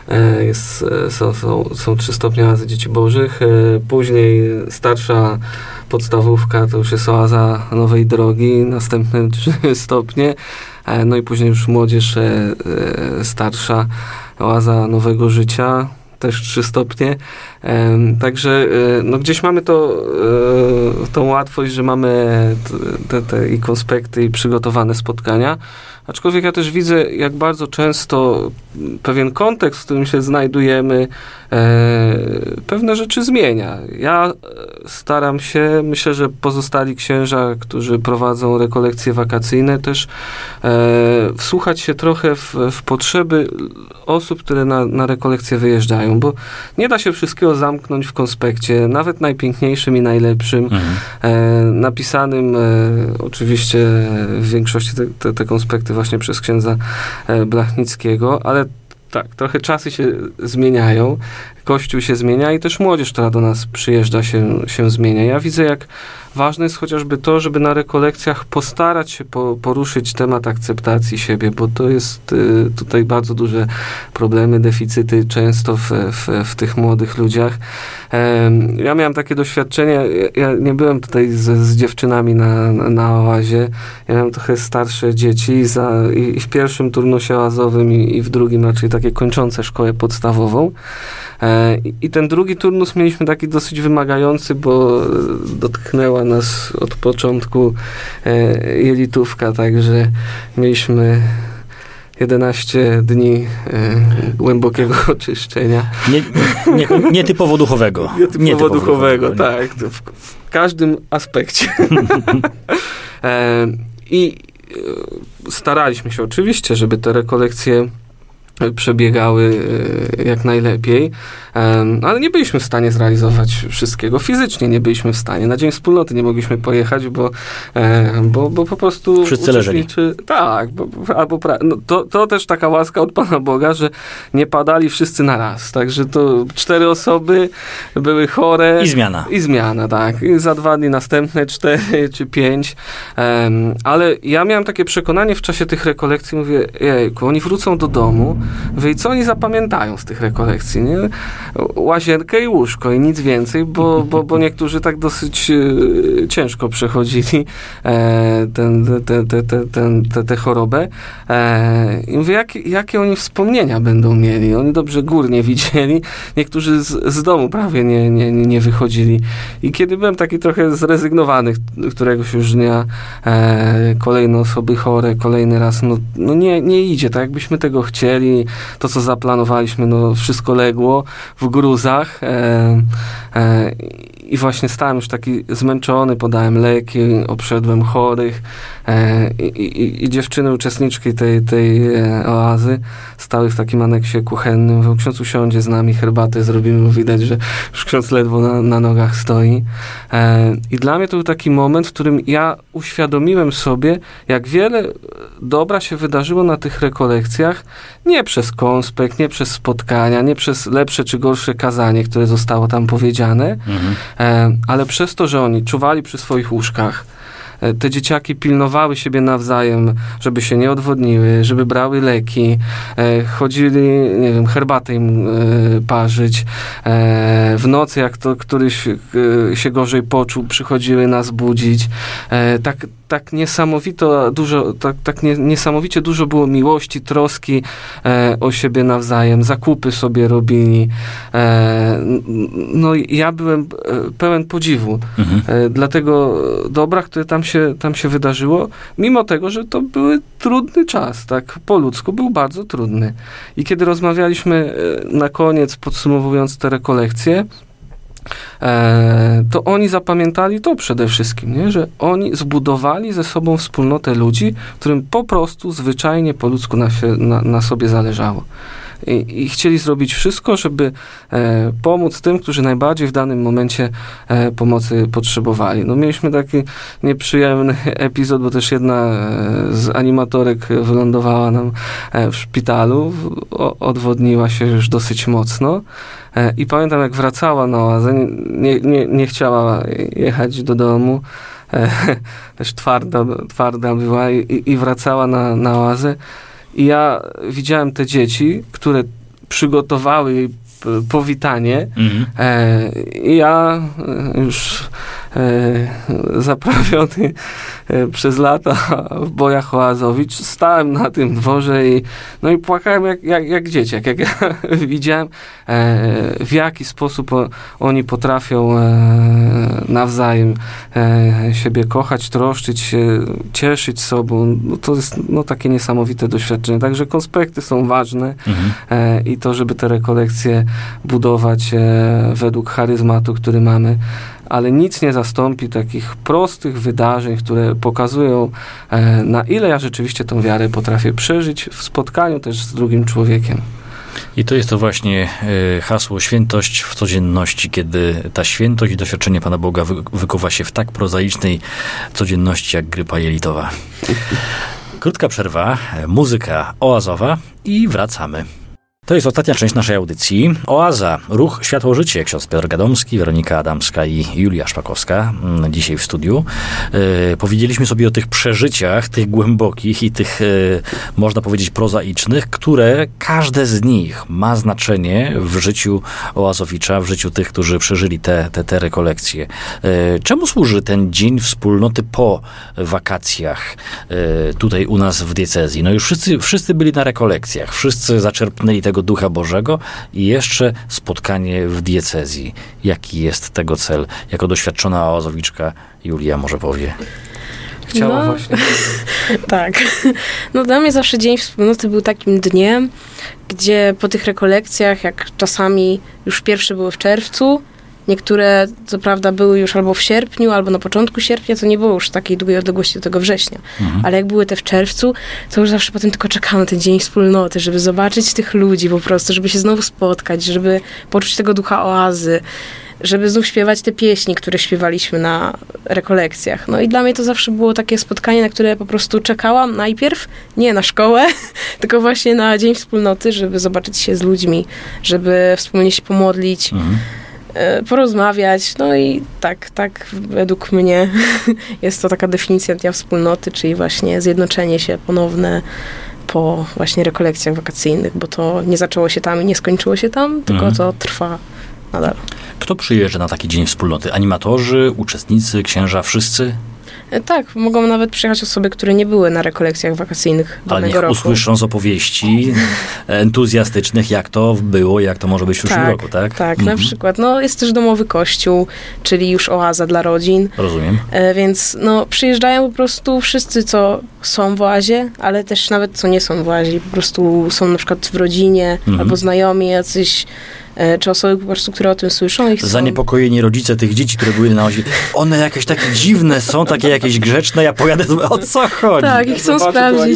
są 3 stopnie oazy Dzieci Bożych, później starsza podstawówka to już jest oaza Nowej Drogi, następne 3 stopnie, no i później już młodzież starsza, oaza Nowego Życia, też 3 stopnie. Także no gdzieś mamy tą łatwość, że mamy te i konspekty i przygotowane spotkania. Aczkolwiek ja też widzę, jak bardzo często pewien kontekst, w którym się znajdujemy, pewne rzeczy zmienia. Ja staram się, myślę, że pozostali księża, którzy prowadzą rekolekcje wakacyjne, też wsłuchać się trochę w potrzeby osób, które na rekolekcje wyjeżdżają, bo nie da się wszystkiego zamknąć w konspekcie, nawet najpiękniejszym i najlepszym, napisanym oczywiście w większości te konspekty właśnie przez księdza Blachnickiego, ale tak, trochę czasy się zmieniają, Kościół się zmienia i też młodzież, która do nas przyjeżdża, się zmienia. Ja widzę, jak ważne jest chociażby to, żeby na rekolekcjach postarać się poruszyć temat akceptacji siebie, bo to jest tutaj bardzo duże problemy, deficyty często w tych młodych ludziach. Ja miałem takie doświadczenie, ja nie byłem tutaj z dziewczynami na oazie, ja miałem trochę starsze dzieci i w pierwszym turnusie oazowym i w drugim raczej takie kończące szkołę podstawową. I ten drugi turnus mieliśmy taki dosyć wymagający, bo dotknęła nas od początku jelitówka, także mieliśmy 11 dni głębokiego oczyszczenia. Nietypowo duchowego. Nietypowo duchowego, tak. W każdym aspekcie. I staraliśmy się oczywiście, żeby te rekolekcje przebiegały jak najlepiej, ale nie byliśmy w stanie zrealizować wszystkiego fizycznie, nie byliśmy w stanie. Na Dzień Wspólnoty nie mogliśmy pojechać, bo po prostu wszyscy leżeli. Tak, to też taka łaska od Pana Boga, że nie padali wszyscy na raz. Także to 4 osoby były chore. I zmiana, tak. I za 2 dni następne 4 czy 5. Ale ja miałem takie przekonanie w czasie tych rekolekcji, mówię, jejku, oni wrócą do domu, i co oni zapamiętają z tych rekolekcji, nie? Łazienkę i łóżko i nic więcej, bo niektórzy tak dosyć ciężko przechodzili tę chorobę. I mówię, jakie oni wspomnienia będą mieli? Oni dobrze gór nie widzieli, niektórzy z domu prawie nie wychodzili. I kiedy byłem taki trochę zrezygnowany któregoś już dnia, kolejne osoby chore, kolejny raz, no nie idzie tak, jakbyśmy tego chcieli. To, co zaplanowaliśmy, wszystko legło w gruzach. I właśnie stałem już taki zmęczony, podałem leki, obszedłem chorych i dziewczyny, uczestniczki tej oazy stały w takim aneksie kuchennym. Mówią, ksiądz usiądzie z nami, herbatę zrobimy, widać, że już ksiądz ledwo na nogach stoi. I dla mnie to był taki moment, w którym ja uświadomiłem sobie, jak wiele dobra się wydarzyło na tych rekolekcjach, nie przez konspekt, nie przez spotkania, nie przez lepsze czy gorsze kazanie, które zostało tam powiedziane, ale przez to, że oni czuwali przy swoich łóżkach, te dzieciaki pilnowały siebie nawzajem, żeby się nie odwodniły, żeby brały leki, chodzili, nie wiem, herbatę im parzyć. W nocy, jak to któryś się gorzej poczuł, przychodziły nas budzić. Tak niesamowicie dużo było miłości, troski o siebie nawzajem, zakupy sobie robili. Ja byłem pełen podziwu dla tego dobra, które tam się wydarzyło, mimo tego, że to był trudny czas, tak po ludzku był bardzo trudny. I kiedy rozmawialiśmy na koniec, podsumowując te rekolekcje, to oni zapamiętali to przede wszystkim, nie? Że oni zbudowali ze sobą wspólnotę ludzi, którym po prostu zwyczajnie po ludzku na sobie zależało. I chcieli zrobić wszystko, żeby pomóc tym, którzy najbardziej w danym momencie pomocy potrzebowali. Mieliśmy taki nieprzyjemny epizod, bo też jedna z animatorek wylądowała nam w szpitalu, odwodniła się już dosyć mocno. I pamiętam, jak wracała na oazę, nie chciała jechać do domu, też twarda była i wracała na oazę. I ja widziałem te dzieci, które przygotowały jej powitanie. I ja już zaprawiony przez lata w bojach oazowicz, stałem na tym dworze i płakałem jak dzieciak. Jak ja widziałem, w jaki sposób oni potrafią nawzajem siebie kochać, troszczyć się, cieszyć sobą. To jest takie niesamowite doświadczenie. Także konspekty są ważne i to, żeby te rekolekcje budować według charyzmatu, który mamy, ale nic nie zastąpi takich prostych wydarzeń, które pokazują, na ile ja rzeczywiście tą wiarę potrafię przeżyć w spotkaniu też z drugim człowiekiem. I to jest to właśnie hasło świętość w codzienności, kiedy ta świętość i doświadczenie Pana Boga wykuwa się w tak prozaicznej codzienności jak grypa jelitowa. Krótka przerwa, muzyka oazowa i wracamy. To jest ostatnia część naszej audycji. Oaza, ruch, światło, życie. Ksiądz Piotr Gadomski, Weronika Adamska i Julia Szpakowska dzisiaj w studiu. Powiedzieliśmy sobie o tych przeżyciach, tych głębokich i tych, można powiedzieć, prozaicznych, które każde z nich ma znaczenie w życiu oazowicza, w życiu tych, którzy przeżyli te rekolekcje. Czemu służy ten dzień wspólnoty po wakacjach tutaj u nas w diecezji? Już wszyscy byli na rekolekcjach, wszyscy zaczerpnęli tego Ducha Bożego i jeszcze spotkanie w diecezji. Jaki jest tego cel? Jako doświadczona oazowiczka Julia może powie. chciała właśnie. Tak. No dla mnie zawsze Dzień Wspólnoty był takim dniem, gdzie po tych rekolekcjach, jak czasami już pierwsze były w czerwcu, niektóre, co prawda, były już albo w sierpniu, albo na początku sierpnia, to nie było już takiej długiej odległości do tego września. Ale jak były te w czerwcu, to już zawsze potem tylko czekamy na ten Dzień Wspólnoty, żeby zobaczyć tych ludzi po prostu, żeby się znowu spotkać, żeby poczuć tego ducha oazy, żeby znów śpiewać te pieśni, które śpiewaliśmy na rekolekcjach. No i dla mnie to zawsze było takie spotkanie, na które po prostu czekałam najpierw, nie na szkołę, tylko właśnie na Dzień Wspólnoty, żeby zobaczyć się z ludźmi, żeby wspólnie się pomodlić, porozmawiać. No i tak według mnie jest to taka definicja Dnia Wspólnoty, czyli właśnie zjednoczenie się ponowne po właśnie rekolekcjach wakacyjnych, bo to nie zaczęło się tam i nie skończyło się tam, tylko to trwa nadal. Kto przyjeżdża na taki Dzień Wspólnoty? Animatorzy, uczestnicy, księża, wszyscy? Tak, mogą nawet przyjechać osoby, które nie były na rekolekcjach wakacyjnych danego roku. Ale niech usłyszą z opowieści entuzjastycznych, jak to było, jak to może być w przyszłym roku, tak? Tak, na przykład. No, jest też domowy kościół, czyli już oaza dla rodzin. Rozumiem. Więc przyjeżdżają po prostu wszyscy, co są w oazie, ale też nawet co nie są w oazie. Po prostu są na przykład w rodzinie, albo znajomi jacyś, czy osoby po prostu, które o tym słyszą i chcą... Zaniepokojeni rodzice tych dzieci, które były na oazie. One jakieś takie dziwne są, takie jakieś grzeczne, ja pojadę, o co chodzi? Tak, i chcą sprawdzić.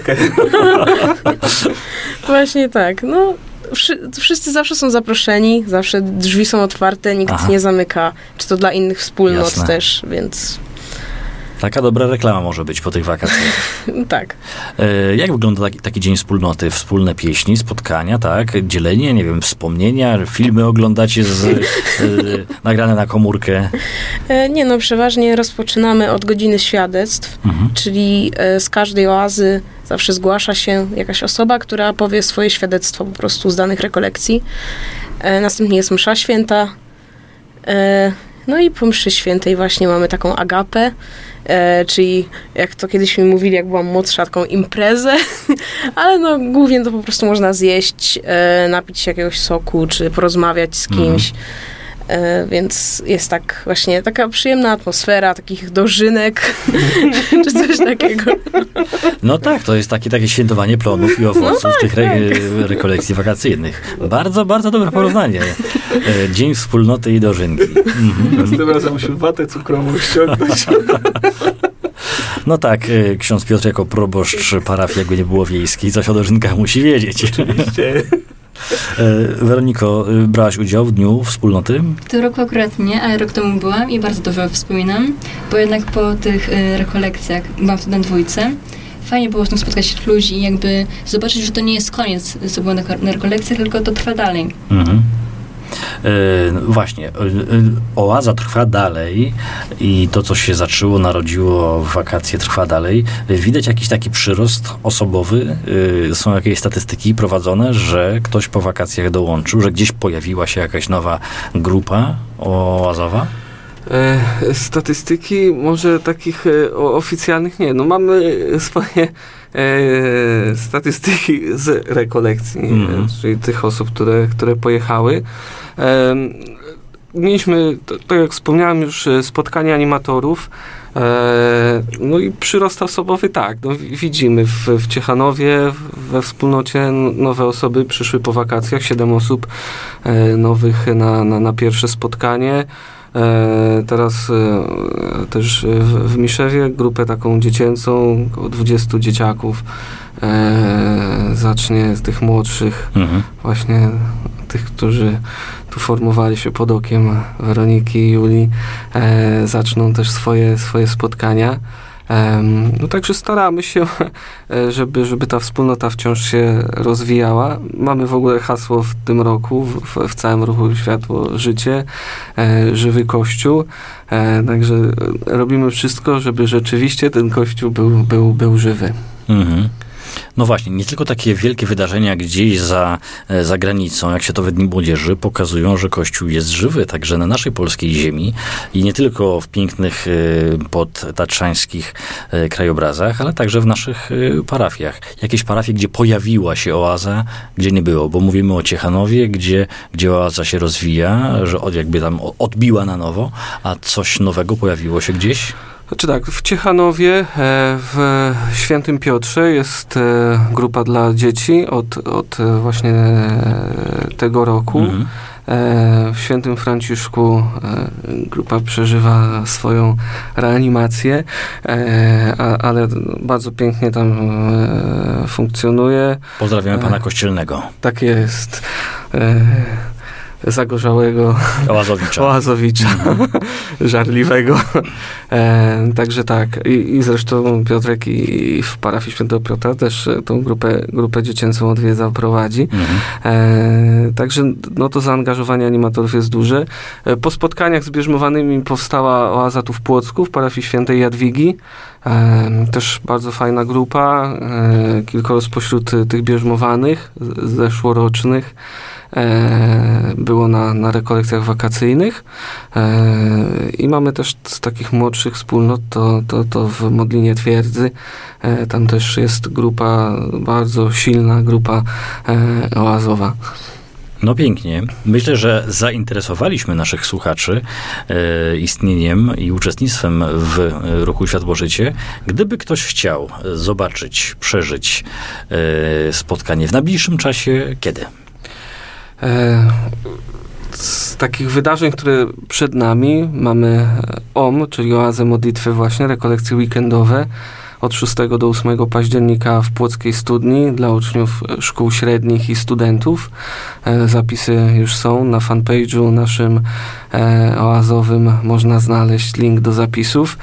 Właśnie tak. No, wszyscy zawsze są zaproszeni, zawsze drzwi są otwarte, nikt nie zamyka, czy to dla innych wspólnot też, więc... Taka dobra reklama może być po tych wakacjach. Tak. Jak wygląda taki Dzień Wspólnoty? Wspólne pieśni, spotkania, tak? Dzielenie, nie wiem, wspomnienia, filmy oglądacie nagrane na komórkę? Nie, przeważnie rozpoczynamy od godziny świadectw, czyli z każdej oazy zawsze zgłasza się jakaś osoba, która powie swoje świadectwo po prostu z danych rekolekcji. Następnie jest msza święta. No i po mszy świętej właśnie mamy taką agapę, czyli jak to kiedyś mi mówili, jak byłam młodsza, taką imprezę, ale głównie to po prostu można zjeść, napić się jakiegoś soku, czy porozmawiać z kimś. Więc jest tak właśnie taka przyjemna atmosfera, takich dożynek, czy coś takiego. No tak, to jest takie świętowanie plonów i owoców tych rekolekcji wakacyjnych. Bardzo, bardzo dobre porównanie. Dzień Wspólnoty i dożynki. Następnym razem musimy watę cukrową ściągnąć. No tak, ksiądz Piotr jako proboszcz parafii, jakby nie było wiejskiej, coś o dożynkach musi wiedzieć. Oczywiście. Weroniko, brałaś udział w Dniu Wspólnoty? W tym roku akurat nie, ale rok temu byłam i bardzo dobrze wspominam, bo jednak po tych rekolekcjach byłam wtedy na dwójce. Fajnie było znów spotkać się ludzi i jakby zobaczyć, że to nie jest koniec, co było na rekolekcjach, tylko to trwa dalej. Właśnie, oaza trwa dalej i to, co się zaczęło, narodziło w wakacje, trwa dalej. Widać jakiś taki przyrost osobowy? Są jakieś statystyki prowadzone, że ktoś po wakacjach dołączył, że gdzieś pojawiła się jakaś nowa grupa oazowa? Statystyki może takich oficjalnych nie. Mamy swoje statystyki z rekolekcji, czyli tych osób, które pojechały. Mieliśmy, tak jak wspomniałem już, spotkanie animatorów. I przyrost osobowy tak. Widzimy w Ciechanowie, we wspólnocie nowe osoby przyszły po wakacjach, 7 osób nowych na pierwsze spotkanie. Teraz też w Miszewie grupę taką dziecięcą, około 20 dzieciaków zacznie z tych młodszych, właśnie tych, którzy tu formowali się pod okiem Weroniki i Julii, zaczną też swoje spotkania. Także staramy się, żeby ta wspólnota wciąż się rozwijała. Mamy w ogóle hasło w tym roku, w całym ruchu Światło Życie, żywy Kościół. Także robimy wszystko, żeby rzeczywiście ten Kościół był żywy. No właśnie, nie tylko takie wielkie wydarzenia gdzieś za granicą, jak Światowe Dni Młodzieży, pokazują, że Kościół jest żywy, także na naszej polskiej ziemi i nie tylko w pięknych podtatrzańskich krajobrazach, ale także w naszych parafiach. Jakieś parafie, gdzie pojawiła się oaza, gdzie nie było, bo mówimy o Ciechanowie, gdzie oaza się rozwija, że jakby tam odbiła na nowo, a coś nowego pojawiło się gdzieś? Znaczy tak, w Ciechanowie, w Świętym Piotrze jest grupa dla dzieci od właśnie tego roku. W Świętym Franciszku grupa przeżywa swoją reanimację, ale bardzo pięknie tam funkcjonuje. Pozdrawiamy pana Kościelnego. Tak jest. Zagorzałego Oazowicza. Żarliwego. Także tak. I zresztą Piotrek i w parafii Świętego Piotra też tą grupę dziecięcą odwiedza, prowadzi. Także no to zaangażowanie animatorów jest duże. Po spotkaniach z bierzmowanymi powstała oaza tu w Płocku, w parafii Świętej Jadwigi. Też bardzo fajna grupa. Kilkoro spośród tych bierzmowanych, zeszłorocznych, było na rekolekcjach wakacyjnych i mamy też z takich młodszych wspólnot to w Modlinie Twierdzy. Tam też jest grupa, bardzo silna grupa oazowa. No pięknie. Myślę, że zainteresowaliśmy naszych słuchaczy istnieniem i uczestnictwem w ruchu Światło-Życie. Gdyby ktoś chciał zobaczyć, przeżyć spotkanie w najbliższym czasie, kiedy? Z takich wydarzeń, które przed nami, mamy czyli Oazę Modlitwy właśnie, rekolekcje weekendowe od 6 do 8 października w Płockiej Studni dla uczniów szkół średnich i studentów. Zapisy już są na fanpage'u naszym oazowym. Można znaleźć link do zapisów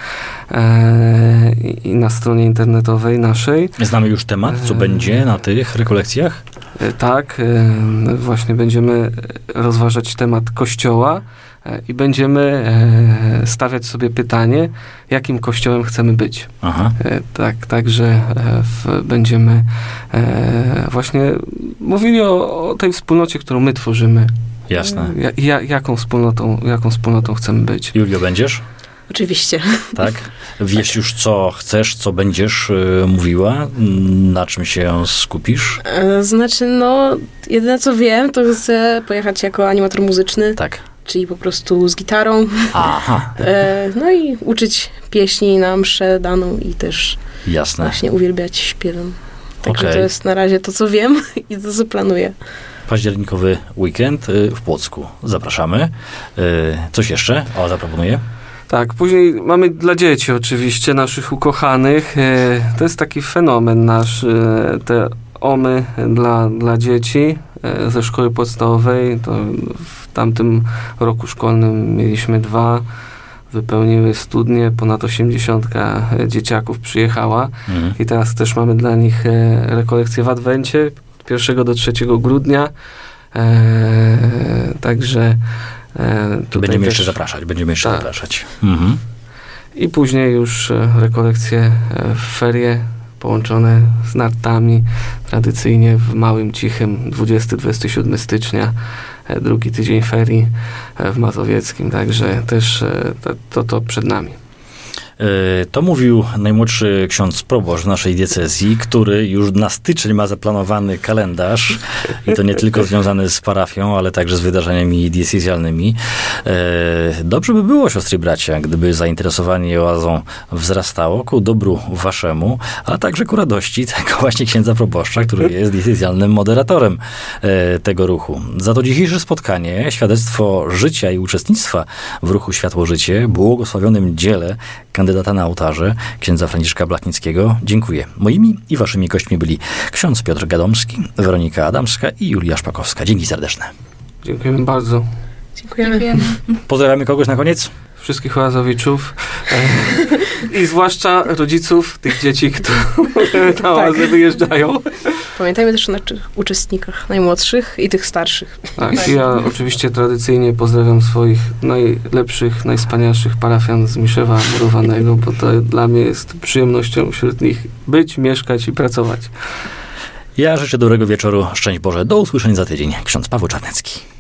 i na stronie internetowej naszej. Znamy już temat, co będzie na tych rekolekcjach? Tak, właśnie będziemy rozważać temat Kościoła i będziemy stawiać sobie pytanie, jakim Kościołem chcemy być. Aha. Także będziemy właśnie mówili o tej wspólnocie, którą my tworzymy. Jasne. Jaką wspólnotą chcemy być. Julio, będziesz? Oczywiście. Tak? Wiesz już, co chcesz, co będziesz mówiła? Na czym się skupisz? Znaczy, jedyne co wiem, to chcę pojechać jako animator muzyczny. Tak. Czyli po prostu z gitarą. Aha. No i uczyć pieśni na mszę daną i też właśnie uwielbiać śpiewem. Także to jest na razie to, co wiem i to, co planuję. Październikowy weekend w Płocku. Zapraszamy. Coś jeszcze? Zaproponuję. Tak, później mamy dla dzieci oczywiście, naszych ukochanych. To jest taki fenomen nasz, te OMY dla dzieci ze szkoły podstawowej. To w tamtym roku szkolnym mieliśmy 2, wypełniły studnie, ponad 80 dzieciaków przyjechała. I teraz też mamy dla nich rekolekcje w Adwencie od 1 do 3 grudnia. Także będziemy jeszcze zapraszać. I później już rekolekcje w ferie połączone z nartami, tradycyjnie w Małym Cichym 20-27 stycznia, drugi tydzień ferii w Mazowieckim, także też to przed nami. To mówił najmłodszy ksiądz proboszcz w naszej diecezji, który już na styczeń ma zaplanowany kalendarz i to nie tylko związany z parafią, ale także z wydarzeniami diecezjalnymi. Dobrze by było, siostry i bracia, gdyby zainteresowanie oazą wzrastało ku dobru waszemu, ale także ku radości tego właśnie księdza proboszcza, który jest diecezjalnym moderatorem tego ruchu. Za to dzisiejsze spotkanie, świadectwo życia i uczestnictwa w ruchu Światło-Życie, błogosławionym dziele kandydata na ołtarze, księdza Franciszka Blachnickiego. Dziękuję. Moimi i waszymi gośćmi byli ksiądz Piotr Gadomski, Weronika Adamska i Julia Szpakowska. Dzięki serdeczne. Dziękujemy bardzo. Dziękujemy. Pozdrawiamy kogoś na koniec? Wszystkich oazowiczów i zwłaszcza rodziców tych dzieci, które na oazę wyjeżdżają. Pamiętajmy też o uczestnikach najmłodszych i tych starszych. Tak, ja oczywiście tradycyjnie pozdrawiam swoich najlepszych, najwspanialszych parafian z Miszewa Murowanego, bo to dla mnie jest przyjemnością wśród nich być, mieszkać i pracować. Ja życzę dobrego wieczoru. Szczęść Boże. Do usłyszenia za tydzień. Ksiądz Paweł Czarnecki.